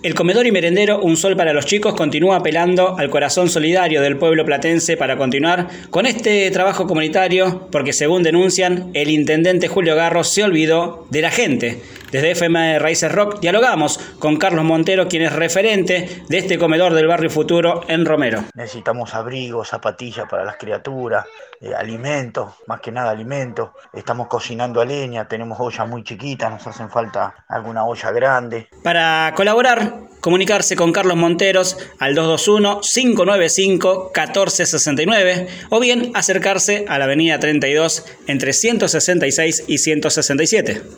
El comedor y merendero Un Sol para los Chicos continúa apelando al corazón solidario del pueblo platense para continuar con este trabajo comunitario, porque según denuncian, el intendente Julio Garro se olvidó de la gente. Desde FM Raíces Rock dialogamos con Carlos Montero, quien es referente de este comedor del Barrio Futuro en Romero. Necesitamos abrigos, zapatillas para las criaturas, alimentos, más que nada alimentos. Estamos cocinando a leña, tenemos ollas muy chiquitas, nos hacen falta alguna olla grande. Para colaborar, comunicarse con Carlos Monteros al 221-595-1469 o bien acercarse a la avenida 32 entre 166 y 167.